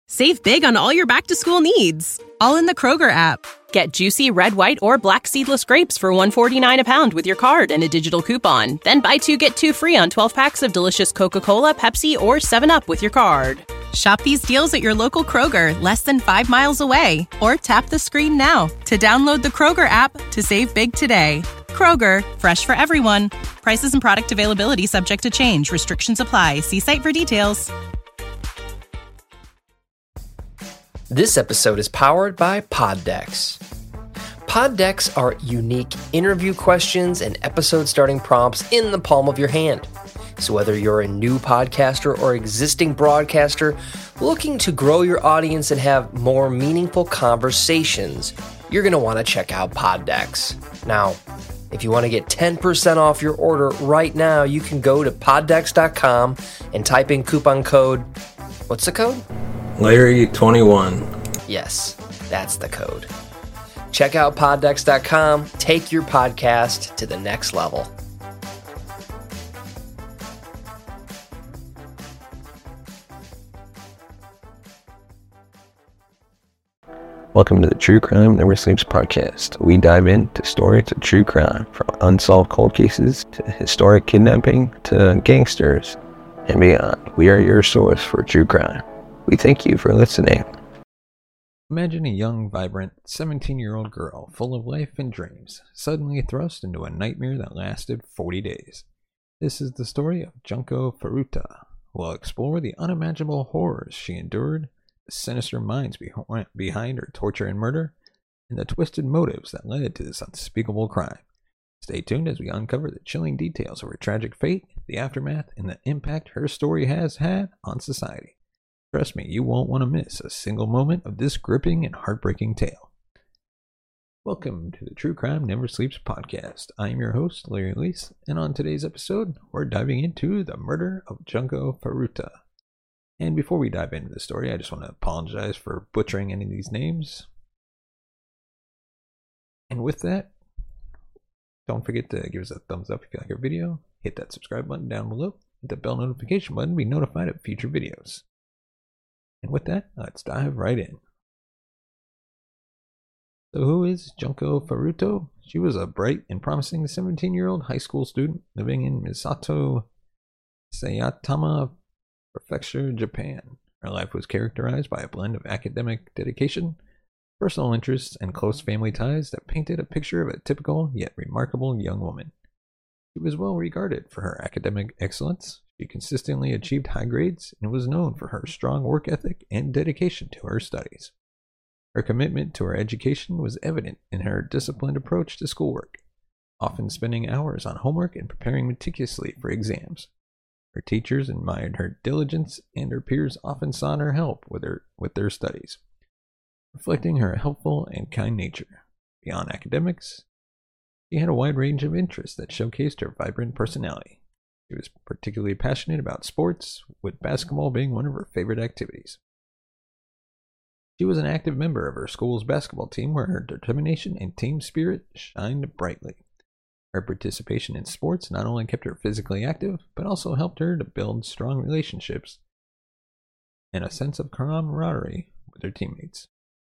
Save big on all your back-to-school needs, all in the Kroger app. Get juicy red, white, or black seedless grapes for $1.49 a pound with your card and a digital coupon. Then buy 2, get 2 free on 12 packs of delicious Coca-Cola, Pepsi, or 7-Up with your card. Shop these deals at your local Kroger, less than 5 miles away. Or tap the screen now to download the Kroger app to save big today. Kroger, fresh for everyone. Prices and product availability subject to change. Restrictions apply. See site for details. This episode is powered by Poddex. Poddex are unique interview questions and episode starting prompts in the palm of your hand. So whether you're a new podcaster or existing broadcaster looking to grow your audience and have more meaningful conversations, you're going to want to check out Poddex. Now, if you want to get 10% off your order right now, you can go to poddex.com and type in coupon code, what's the code? Larry21. Yes, that's the code. Check out poddex.com. Take your podcast to the next level. Welcome to the True Crime Never Sleeps podcast. We dive into stories of true crime, from unsolved cold cases to historic kidnapping to gangsters and beyond. We are your source for true crime. We thank you for listening. Imagine a young, vibrant, 17-year-old girl full of life and dreams, suddenly thrust into a nightmare that lasted 40 days. This is the story of Junko Furuta. We'll explore the unimaginable horrors she endured, the sinister minds behind her torture and murder, and the twisted motives that led to this unspeakable crime. Stay tuned as we uncover the chilling details of her tragic fate, the aftermath, and the impact her story has had on society. Trust me, you won't want to miss a single moment of this gripping and heartbreaking tale. Welcome to the True Crime Never Sleeps podcast. I am your host, Larry Leese, and on today's episode, we're diving into the murder of Junko Furuta. And before we dive into the story, I just want to apologize for butchering any of these names. And with that, don't forget to give us a thumbs up if you like our video, hit that subscribe button down below, hit the bell notification button to be notified of future videos. And with that, let's dive right in. So who is Junko Furuta? She was a bright and promising 17-year-old high school student living in Misato, Sayatama Prefecture, Japan. Her life was characterized by a blend of academic dedication, personal interests, and close family ties that painted a picture of a typical yet remarkable young woman. She was well regarded for her academic excellence. She consistently achieved high grades and was known for her strong work ethic and dedication to her studies. Her commitment to her education was evident in her disciplined approach to schoolwork, often spending hours on homework and preparing meticulously for exams. Her teachers admired her diligence, and her peers often sought her help with their studies, reflecting her helpful and kind nature. Beyond academics, she had a wide range of interests that showcased her vibrant personality. She was particularly passionate about sports, with basketball being one of her favorite activities. She was an active member of her school's basketball team, where her determination and team spirit shined brightly. Her participation in sports not only kept her physically active, but also helped her to build strong relationships and a sense of camaraderie with her teammates.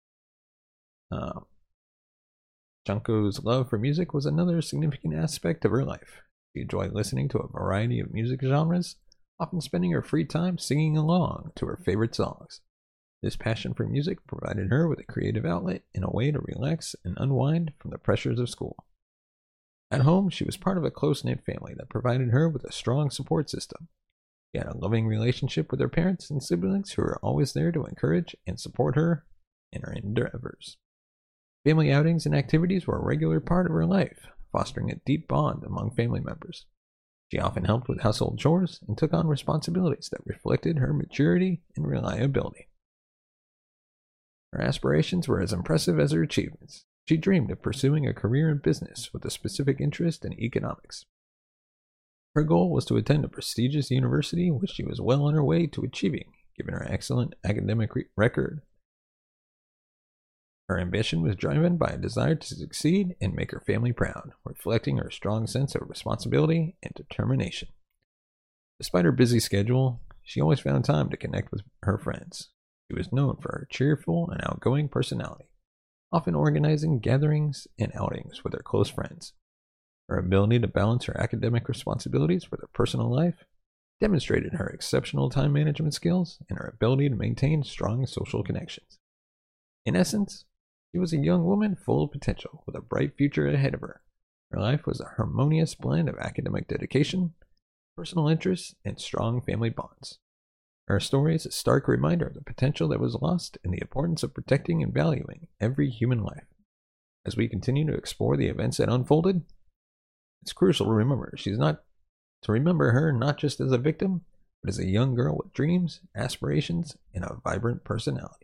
Junko's love for music was another significant aspect of her life. She enjoyed listening to a variety of music genres, often spending her free time singing along to her favorite songs. This passion for music provided her with a creative outlet and a way to relax and unwind from the pressures of school. At home, she was part of a close-knit family that provided her with a strong support system. She had a loving relationship with her parents and siblings who were always there to encourage and support her in her endeavors. Family outings and activities were a regular part of her life, fostering a deep bond among family members. She often helped with household chores and took on responsibilities that reflected her maturity and reliability. Her aspirations were as impressive as her achievements. She dreamed of pursuing a career in business with a specific interest in economics. Her goal was to attend a prestigious university, which she was well on her way to achieving, given her excellent academic record. Her ambition was driven by a desire to succeed and make her family proud, reflecting her strong sense of responsibility and determination. Despite her busy schedule, she always found time to connect with her friends. She was known for her cheerful and outgoing personality, often organizing gatherings and outings with her close friends. Her ability to balance her academic responsibilities with her personal life demonstrated her exceptional time management skills and her ability to maintain strong social connections. In essence, she was a young woman full of potential with a bright future ahead of her. Her life was a harmonious blend of academic dedication, personal interests, and strong family bonds. Her story is a stark reminder of the potential that was lost and the importance of protecting and valuing every human life. As we continue to explore the events that unfolded, it's crucial to remember her not just as a victim, but as a young girl with dreams, aspirations, and a vibrant personality.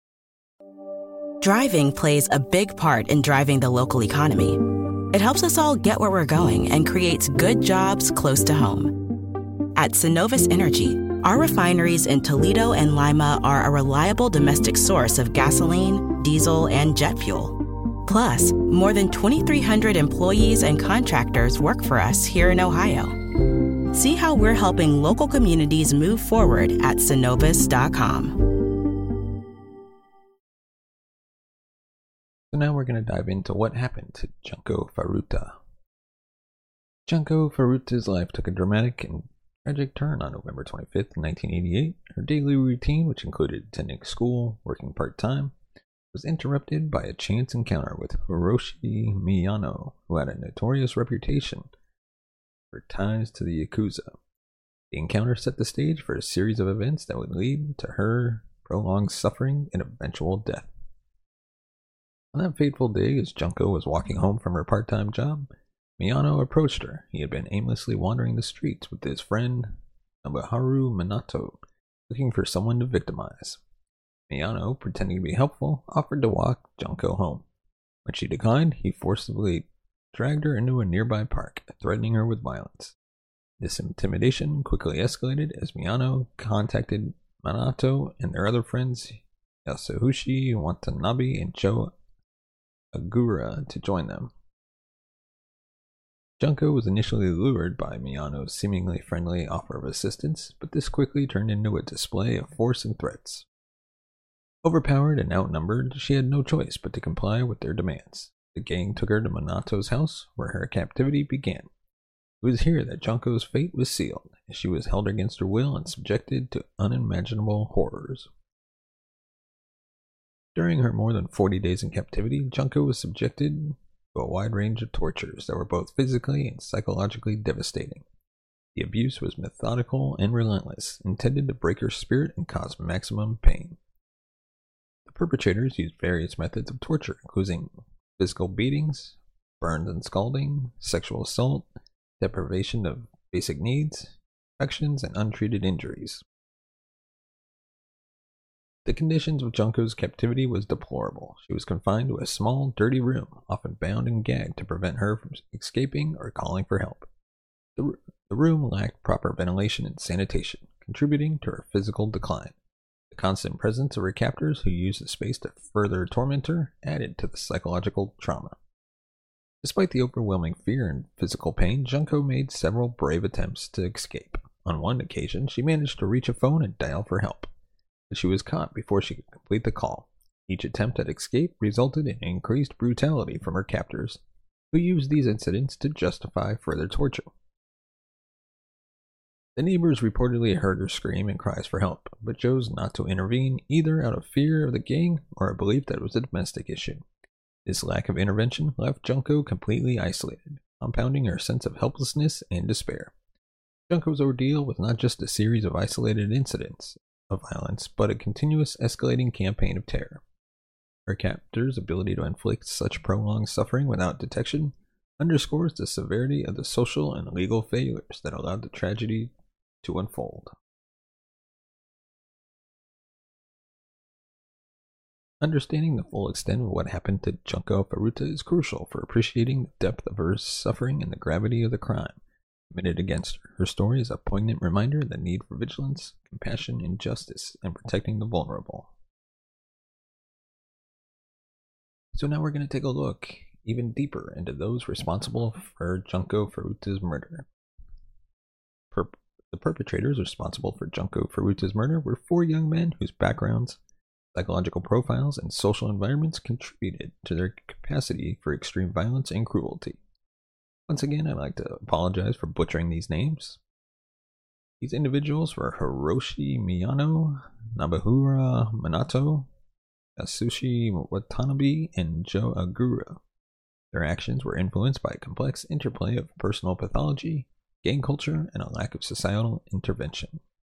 Driving plays a big part in driving the local economy. It helps us all get where we're going and creates good jobs close to home. At Synovus Energy, our refineries in Toledo and Lima are a reliable domestic source of gasoline, diesel, and jet fuel. Plus, more than 2,300 employees and contractors work for us here in Ohio. See how we're helping local communities move forward at Synovus.com. So now we're going to dive into what happened to Junko Furuta. Junko Furuta's life took a dramatic and tragic turn on November 25th, 1988. Her daily routine, which included attending school, working part-time, was interrupted by a chance encounter with Hiroshi Miyano, who had a notorious reputation for ties to the Yakuza. The encounter set the stage for a series of events that would lead to her prolonged suffering and eventual death. On that fateful day, as Junko was walking home from her part-time job, Miyano approached her. He had been aimlessly wandering the streets with his friend Nobuharu Minato, looking for someone to victimize. Miyano, pretending to be helpful, offered to walk Junko home. When she declined, he forcibly dragged her into a nearby park, threatening her with violence. This intimidation quickly escalated as Miyano contacted Minato and their other friends Yasushi Watanabe and Joe Agura to join them. Junko was initially lured by Miyano's seemingly friendly offer of assistance, but this quickly turned into a display of force and threats. Overpowered and outnumbered, she had no choice but to comply with their demands. The gang took her to Minato's house, where her captivity began. It was here that Junko's fate was sealed, as she was held against her will and subjected to unimaginable horrors. During her more than 40 days in captivity, Junko was subjected to a wide range of tortures that were both physically and psychologically devastating. The abuse was methodical and relentless, intended to break her spirit and cause maximum pain. The perpetrators used various methods of torture, including physical beatings, burns and scalding, sexual assault, deprivation of basic needs, infections, and untreated injuries. The conditions of Junko's captivity was deplorable. She was confined to a small, dirty room, often bound and gagged to prevent her from escaping or calling for help. The room lacked proper ventilation and sanitation, contributing to her physical decline. The constant presence of her captors, who used the space to further torment her, added to the psychological trauma. Despite the overwhelming fear and physical pain, Junko made several brave attempts to escape. On one occasion, she managed to reach a phone and dial for help, but she was caught before she could complete the call. Each attempt at escape resulted in increased brutality from her captors, who used these incidents to justify further torture. The neighbors reportedly heard her scream and cries for help, but chose not to intervene, either out of fear of the gang or a belief that it was a domestic issue. This lack of intervention left Junko completely isolated, compounding her sense of helplessness and despair. Junko's ordeal was not just a series of isolated incidents of violence, but a continuous escalating campaign of terror. Her captor's ability to inflict such prolonged suffering without detection underscores the severity of the social and legal failures that allowed the tragedy to unfold. Understanding the full extent of what happened to Junko Furuta is crucial for appreciating the depth of her suffering and the gravity of the crime committed against her. Her story is a poignant reminder of the need for vigilance, compassion, and justice in protecting the vulnerable. So now we're going to take a look even deeper into those responsible for Junko Furuta's murder. The perpetrators responsible for Junko Furuta's murder were 4 young men whose backgrounds Psychological profiles and social environments contributed to their capacity for extreme violence and cruelty. Once again, I'd like to apologize for butchering these names. These individuals were Hiroshi Miyano, Nobuhiro Minato, Yasushi Watanabe, and Jo Agura. Their actions were influenced by a complex interplay of personal pathology, gang culture, and a lack of societal intervention.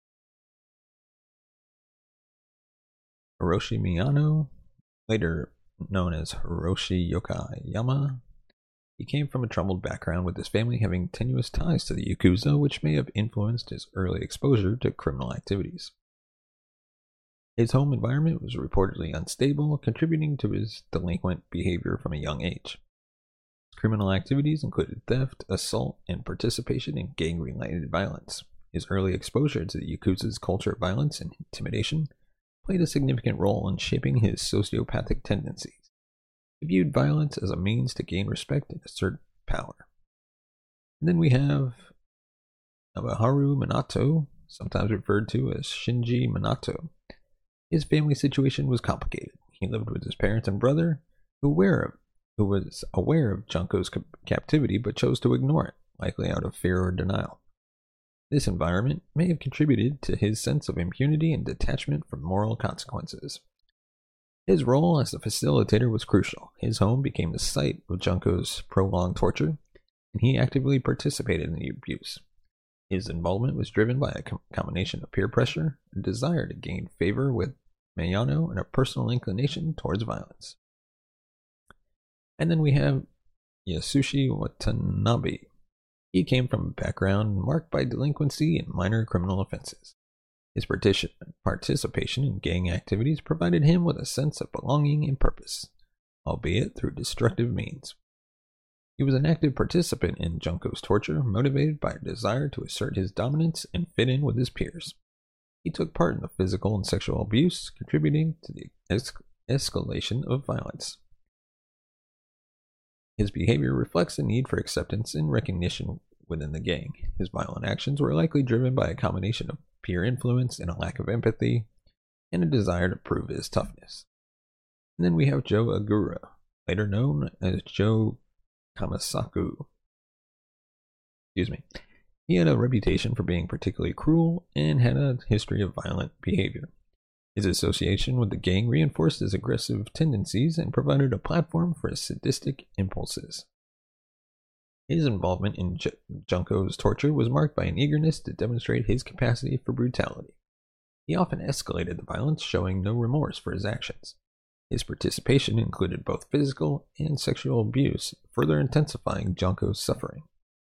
Hiroshi Miyano, later known as Hiroshi Yokoyama, he came from a troubled background, with his family having tenuous ties to the Yakuza, which may have influenced his early exposure to criminal activities. His home environment was reportedly unstable, contributing to his delinquent behavior from a young age. His criminal activities included theft, assault, and participation in gang-related violence. His early exposure to the Yakuza's culture of violence and intimidation played a significant role in shaping his sociopathic tendencies. He viewed violence as a means to gain respect and assert power. And then we have Nobuharu Minato, sometimes referred to as Shinji Minato. His family situation was complicated. He lived with his parents and brother, who was aware of Junko's captivity but chose to ignore it, likely out of fear or denial. This environment may have contributed to his sense of impunity and detachment from moral consequences. His role as the facilitator was crucial. His home became the site of Junko's prolonged torture, and he actively participated in the abuse. His involvement was driven by a combination of peer pressure, a desire to gain favor with Miyano, and a personal inclination towards violence. And then we have Yasushi Watanabe. He came from a background marked by delinquency and minor criminal offenses. His participation in gang activities provided him with a sense of belonging and purpose, albeit through destructive means. He was an active participant in Junko's torture, motivated by a desire to assert his dominance and fit in with his peers. He took part in the physical and sexual abuse, contributing to the escalation of violence. His behavior reflects the need for acceptance and recognition within the gang. His violent actions were likely driven by a combination of peer influence and a lack of empathy, and a desire to prove his toughness. And then we have Jo Agura, later known as Jo Kamisaku. He had a reputation for being particularly cruel and had a history of violent behavior. His association with the gang reinforced his aggressive tendencies and provided a platform for his sadistic impulses. His involvement in Junko's torture was marked by an eagerness to demonstrate his capacity for brutality. He often escalated the violence, showing no remorse for his actions. His participation included both physical and sexual abuse, further intensifying Junko's suffering.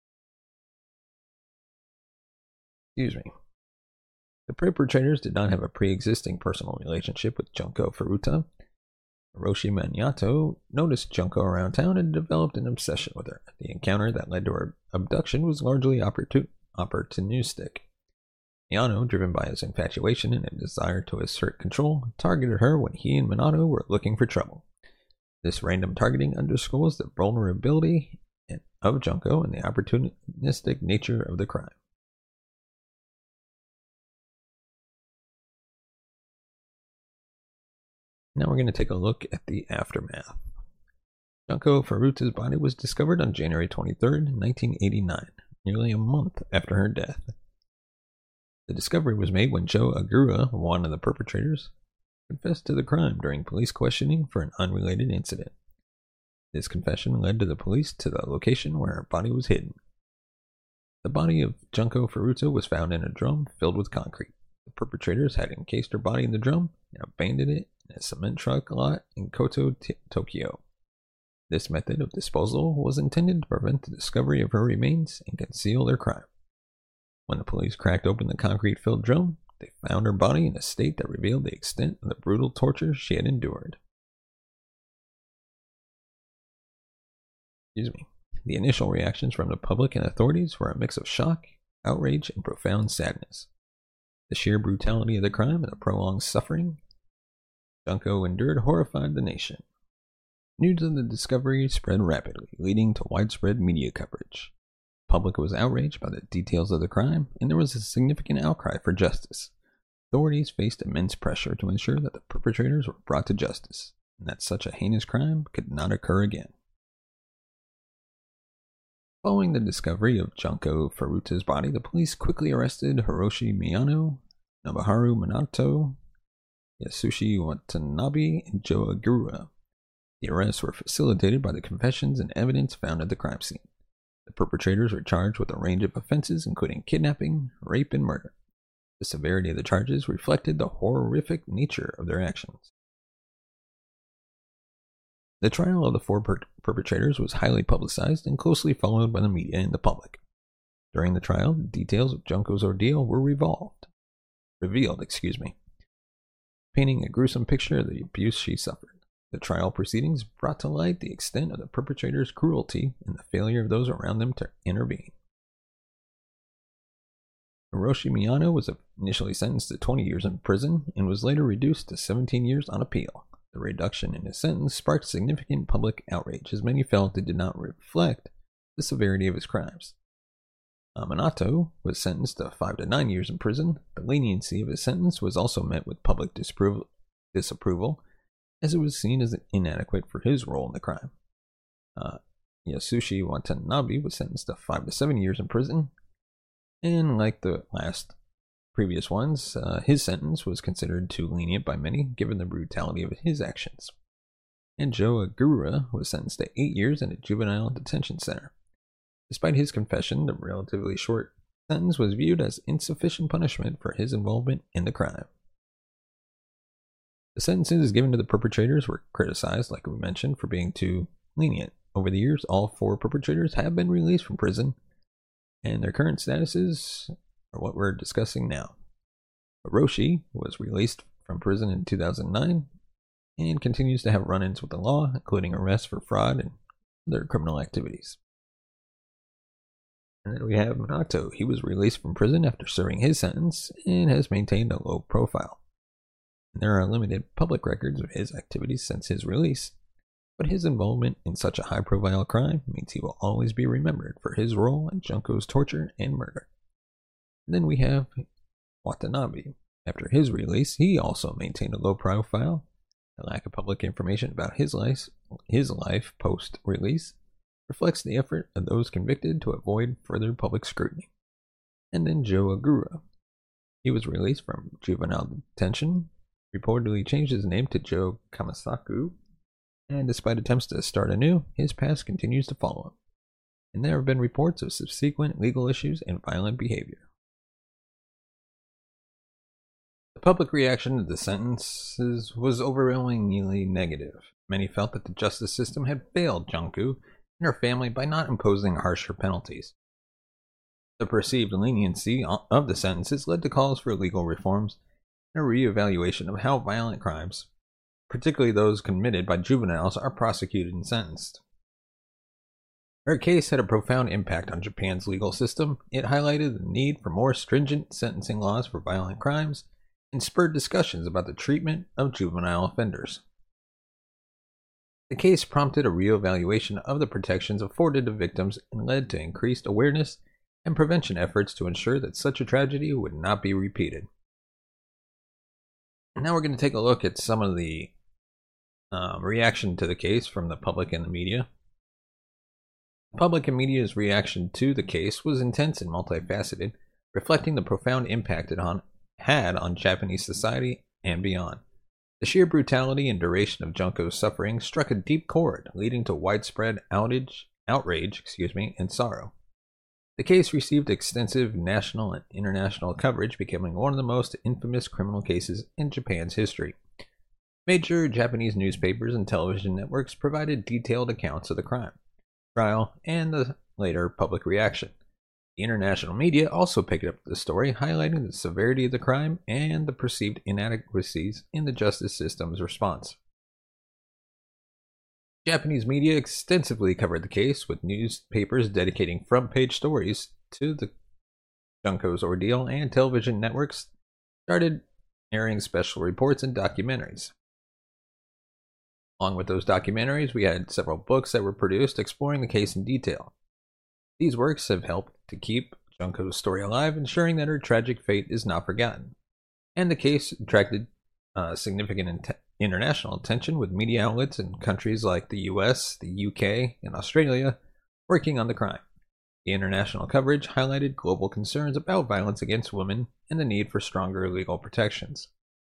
The perpetrators did not have a pre-existing personal relationship with Junko Furuta. Hiroshi Minato noticed Junko around town and developed an obsession with her. The encounter that led to her abduction was largely opportunistic. Miyano, driven by his infatuation and a desire to assert control, targeted her when he and Minato were looking for trouble. This random targeting underscores the vulnerability of Junko and the opportunistic nature of the crime. Now we're going to take a look at the aftermath. Junko Furuta's body was discovered on January 23, 1989, nearly a month after her death. The discovery was made when Jo Agura, one of the perpetrators, confessed to the crime during police questioning for an unrelated incident. This confession led to the police to the location where her body was hidden. The body of Junko Furuta was found in a drum filled with concrete. The perpetrators had encased her body in the drum and abandoned it in a cement truck lot in Koto, Tokyo. This method of disposal was intended to prevent the discovery of her remains and conceal their crime. When the police cracked open the concrete-filled drum, they found her body in a state that revealed the extent of the brutal torture she had endured. The initial reactions from the public and authorities were a mix of shock, outrage, and profound sadness. The sheer brutality of the crime and the prolonged suffering Junko endured horrified the nation. News of the discovery spread rapidly, leading to widespread media coverage. The public was outraged by the details of the crime, and there was a significant outcry for justice. authorities faced immense pressure to ensure that the perpetrators were brought to justice, and that such a heinous crime could not occur again. Following the discovery of Junko Furuta's body, the police quickly arrested Hiroshi Miyano, Nobuharu Minato, Yasushi Watanabe, and Joe Agura. The arrests were facilitated by the confessions and evidence found at the crime scene. The perpetrators were charged with a range of offenses, including kidnapping, rape, and murder. The severity of the charges reflected the horrific nature of their actions. The trial of the four perpetrators was highly publicized and closely followed by the media and the public. During the trial, the details of Junko's ordeal were revealed, painting a gruesome picture of the abuse she suffered. The trial proceedings brought to light the extent of the perpetrators' cruelty and the failure of those around them to intervene. Hiroshi Miyano was initially sentenced to 20 years in prison and was later reduced to 17 years on appeal. The reduction in his sentence sparked significant public outrage, as many felt it did not reflect the severity of his crimes. Minato was sentenced to 5 to 9 years in prison. The leniency of his sentence was also met with public disapproval, as it was seen as inadequate for his role in the crime. Yasushi Watanabe was sentenced to 5 to 7 years in prison, and like the previous ones, his sentence was considered too lenient by many, given the brutality of his actions. And Joe Agura was sentenced to 8 years in a juvenile detention center. Despite his confession, the relatively short sentence was viewed as insufficient punishment for his involvement in the crime. The sentences given to the perpetrators were criticized, like we mentioned, for being too lenient. Over the years, all 4 perpetrators have been released from prison, and their current statuses are what we're discussing now. Hiroshi was released from prison in 2009 and continues to have run-ins with the law, including arrests for fraud and other criminal activities. And then we have Minato. He was released from prison after serving his sentence and has maintained a low profile. There are limited public records of his activities since his release, but his involvement in such a high-profile crime means he will always be remembered for his role in Junko's torture and murder. And then we have Watanabe. After his release, he also maintained a low profile. The lack of public information about his life post-release reflects the effort of those convicted to avoid further public scrutiny. And then Joe Agura. He was released from juvenile detention, reportedly changed his name to Joe Kamisaku, and despite attempts to start anew, his past continues to follow him. And there have been reports of subsequent legal issues and violent behavior. The public reaction to the sentences was overwhelmingly negative. Many felt that the justice system had failed Junko and her family by not imposing harsher penalties. The perceived leniency of the sentences led to calls for legal reforms and a re-evaluation of how violent crimes, particularly those committed by juveniles, are prosecuted and sentenced. Her case had a profound impact on Japan's legal system. It highlighted the need for more stringent sentencing laws for violent crimes and spurred discussions about the treatment of juvenile offenders. The case prompted a re-evaluation of the protections afforded to victims and led to increased awareness and prevention efforts to ensure that such a tragedy would not be repeated. Now we're going to take a look at some of the reaction to the case from the public and the media. The public and media's reaction to the case was intense and multifaceted, reflecting the profound impact it had on Japanese society and beyond. The sheer brutality and duration of Junko's suffering struck a deep chord, leading to widespread outrage, and sorrow. The case received extensive national and international coverage, becoming one of the most infamous criminal cases in Japan's history. Major Japanese newspapers and television networks provided detailed accounts of the crime, trial, and the later public reaction. The international media also picked up the story, highlighting the severity of the crime and the perceived inadequacies in the justice system's response. Japanese media extensively covered the case, with newspapers dedicating front-page stories to the Junko's ordeal, and television networks started airing special reports and documentaries. Along with those documentaries, we had several books that were produced exploring the case in detail. These works have helped to keep Junko's story alive, ensuring that her tragic fate is not forgotten. and the case attracted significant international attention, with media outlets in countries like the US, the UK, and Australia working on the crime. The international coverage highlighted global concerns about violence against women and the need for stronger legal protections.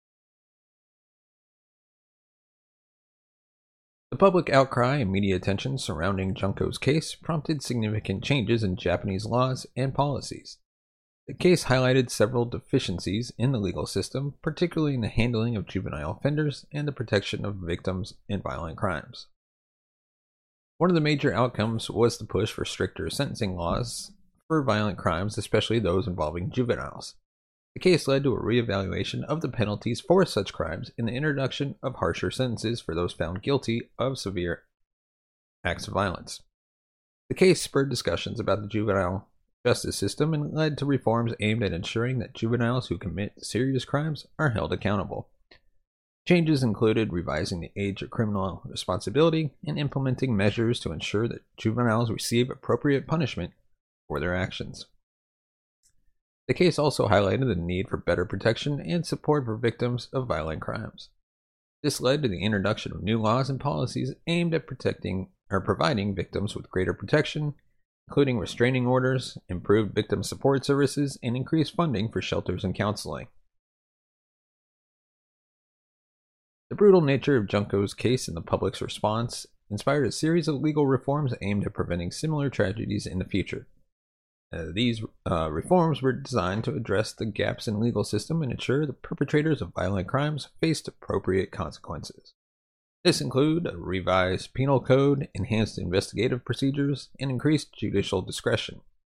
The public outcry and media attention surrounding Junko's case prompted significant changes in Japanese laws and policies. The case highlighted several deficiencies in the legal system, particularly in the handling of juvenile offenders and the protection of victims in violent crimes. One of the major outcomes was the push for stricter sentencing laws for violent crimes, especially those involving juveniles. The case led to a reevaluation of the penalties for such crimes and the introduction of harsher sentences for those found guilty of severe acts of violence. The case spurred discussions about the juvenile justice system and led to reforms aimed at ensuring that juveniles who commit serious crimes are held accountable. Changes included revising the age of criminal responsibility and implementing measures to ensure that juveniles receive appropriate punishment for their actions. The case also highlighted the need for better protection and support for victims of violent crimes. This led to the introduction of new laws and policies aimed at providing victims with greater protection, including restraining orders, improved victim support services, and increased funding for shelters and counseling. The brutal nature of Junko's case and the public's response inspired a series of legal reforms aimed at preventing similar tragedies in the future. These reforms were designed to address the gaps in the legal system and ensure the perpetrators of violent crimes faced appropriate consequences. This include a revised penal code, enhanced investigative procedures, and increased judicial discretion.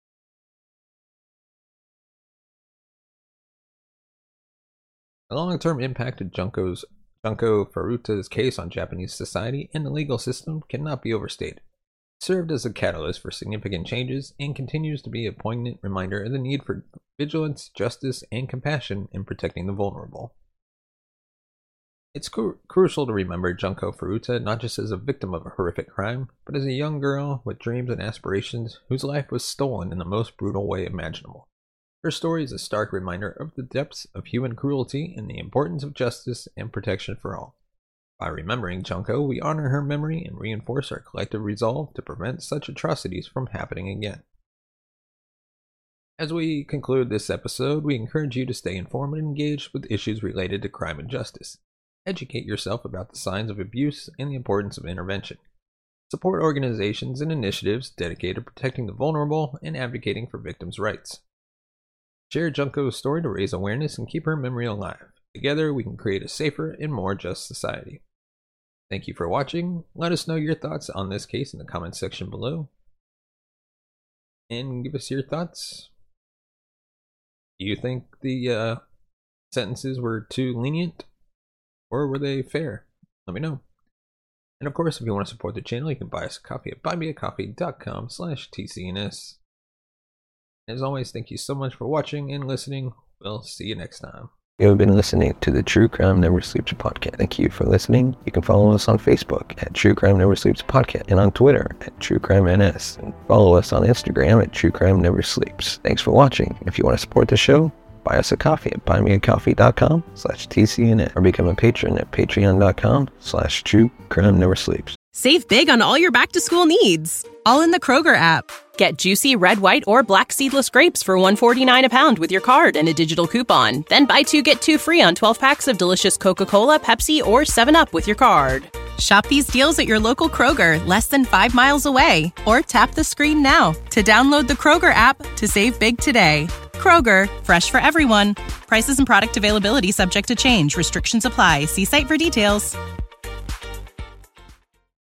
The long-term impact of Junko Furuta's case on Japanese society and the legal system cannot be overstated. It served as a catalyst for significant changes and continues to be a poignant reminder of the need for vigilance, justice, and compassion in protecting the vulnerable. It's crucial to remember Junko Furuta not just as a victim of a horrific crime, but as a young girl with dreams and aspirations whose life was stolen in the most brutal way imaginable. Her story is a stark reminder of the depths of human cruelty and the importance of justice and protection for all. By remembering Junko, we honor her memory and reinforce our collective resolve to prevent such atrocities from happening again. As we conclude this episode, we encourage you to stay informed and engaged with issues related to crime and justice. Educate yourself about the signs of abuse and the importance of intervention. Support organizations and initiatives dedicated to protecting the vulnerable and advocating for victims' rights. Share Junko's story to raise awareness and keep her memory alive. Together, we can create a safer and more just society. Thank you for watching. Let us know your thoughts on this case in the comments section below. And give us your thoughts. Do you think the sentences were too lenient? Or were they fair? Let me know. And of course, if you want to support the channel, you can buy us a coffee at buymeacoffee.com/TCNS. As always, thank you so much for watching and listening. We'll see you next time. You have been listening to the True Crime Never Sleeps podcast. Thank you for listening. You can follow us on Facebook at True Crime Never Sleeps podcast and on Twitter at True Crime NS. And follow us on Instagram at True Crime Never Sleeps. Thanks for watching. If you want to support the show, buy us a coffee at buymeacoffee.com/TCNS or become a patron at patreon.com/True Crime Never Sleeps. Save big on all your back-to-school needs, all in the Kroger app. Get juicy red, white, or black seedless grapes for $1.49 a pound with your card and a digital coupon. Then buy 2, get 2 free on 12 packs of delicious Coca-Cola, Pepsi, or 7-Up with your card. Shop these deals at your local Kroger, less than 5 miles away. Or tap the screen now to download the Kroger app to save big today. Kroger, fresh for everyone. Prices and product availability subject to change. Restrictions apply. See site for details.